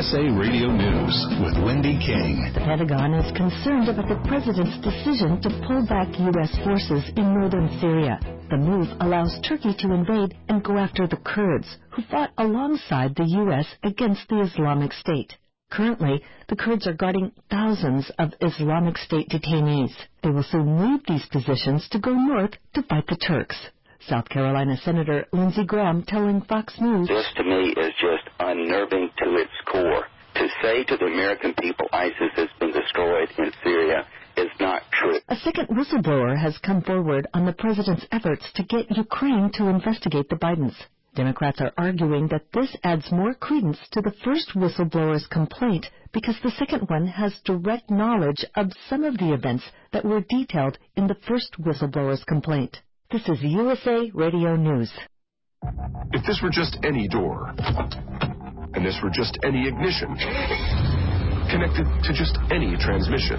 USA Radio News with Wendy King. The Pentagon is concerned about the president's decision to pull back U.S. forces in northern Syria. The move allows Turkey to invade and go after the Kurds, who fought alongside the U.S. against the Islamic State. Currently, the Kurds are guarding thousands of Islamic State detainees. They will soon leave these positions to go north to fight the Turks. South Carolina Senator Lindsey Graham telling Fox News, "This to me is just unnerving to its core. To say to the American people ISIS has been destroyed in Syria is not true." A second whistleblower has come forward on the president's efforts to get Ukraine to investigate the Bidens. Democrats are arguing that this adds more credence to the first whistleblower's complaint because the second one has direct knowledge of some of the events that were detailed in the first whistleblower's complaint. This is USA Radio News. If this were just any door, and this were just any ignition, connected to just any transmission,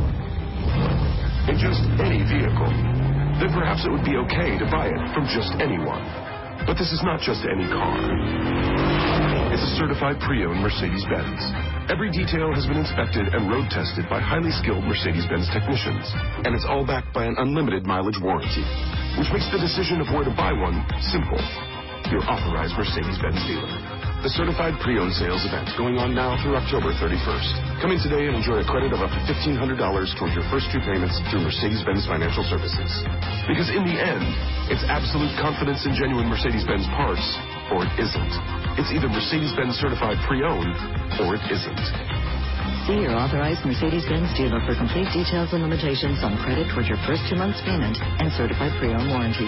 in just any vehicle, then perhaps it would be okay to buy it from just anyone. But this is not just any car. It's a certified pre-owned Mercedes-Benz. Every detail has been inspected and road tested by highly skilled Mercedes-Benz technicians, and it's all backed by an unlimited mileage warranty, which makes the decision of where to buy one simple. Your authorized Mercedes-Benz dealer. The certified pre-owned sales event going on now through October 31st. Come in today and enjoy a credit of up to $1,500 towards your first two payments through Mercedes-Benz Financial Services. Because in the end, it's absolute confidence in genuine Mercedes-Benz parts, or it isn't. It's either Mercedes-Benz certified pre-owned, or it isn't. See your authorized Mercedes-Benz dealer for complete details and limitations on credit towards your first 2 months' payment and certified pre-owned warranties.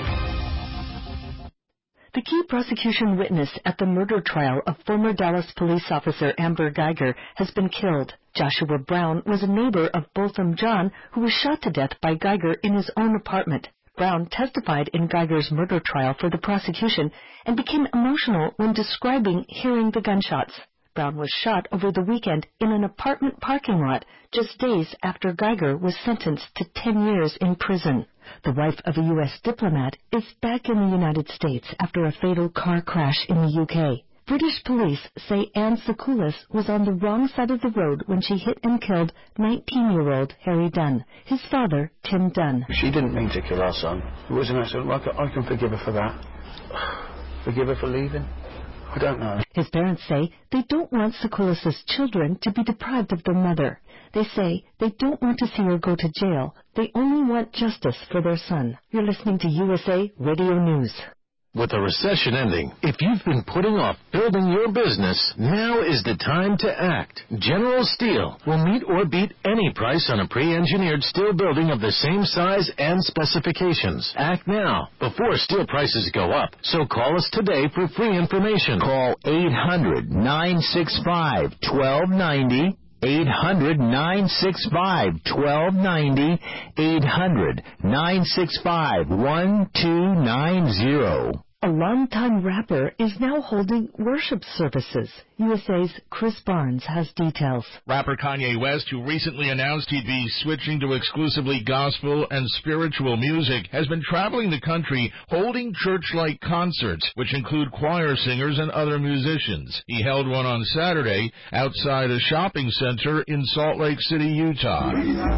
The key prosecution witness at the murder trial of former Dallas police officer Amber Guyger has been killed. Joshua Brown was a neighbor of Botham Jean, who was shot to death by Guyger in his own apartment. Brown testified in Guyger's murder trial for the prosecution and became emotional when describing hearing the gunshots. Brown was shot over the weekend in an apartment parking lot just days after Guyger was sentenced to 10 years in prison. The wife of a U.S. diplomat is back in the United States after a fatal car crash in the UK. British police say Anne Sekulis was on the wrong side of the road when she hit and killed 19-year-old Harry Dunn, his father, Tim Dunn. She didn't mean to kill our son. It was an accident. I can forgive her for that. Forgive her for leaving? I don't know. His parents say they don't want Sekulis' children to be deprived of their mother. They say they don't want to see her go to jail. They only want justice for their son. You're listening to USA Radio News. With the recession ending, if you've been putting off building your business, now is the time to act. General Steel will meet or beat any price on a pre-engineered steel building of the same size and specifications. Act now, before steel prices go up. So call us today for free information. Call 800-965-1290. 800-965-1290, 800-965-1290. A longtime rapper is now holding worship services. USA's Chris Barnes has details. Rapper Kanye West, who recently announced he'd be switching to exclusively gospel and spiritual music, has been traveling the country holding church-like concerts, which include choir singers and other musicians. He held one on Saturday outside a shopping center in Salt Lake City, Utah.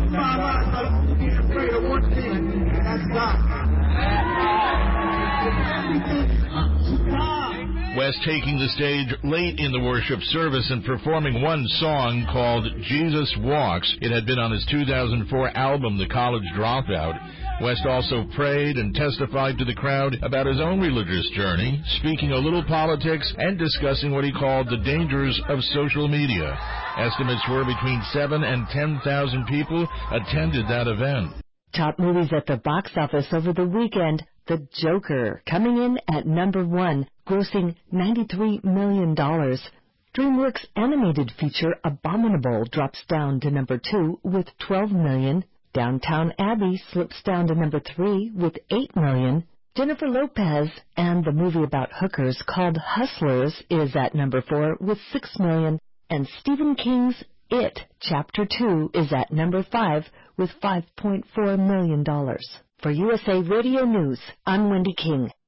West taking the stage late in the worship service and performing one song called Jesus Walks. It had been on his 2004 album, The College Dropout. West also prayed and testified to the crowd about his own religious journey, speaking a little politics and discussing what he called the dangers of social media. Estimates were between 7,000 and 10,000 people attended that event. Top movies at the box office over the weekend. The Joker, coming in at number 1, grossing $93 million. DreamWorks' animated feature Abominable drops down to number 2 with $12 million. Downtown Abbey slips down to number 3 with $8 million. Jennifer Lopez and the movie about hookers called Hustlers is at number 4 with $6 million. And Stephen King's It, Chapter 2 is at number 5 with $5.4 million. For USA Radio News, I'm Wendy King.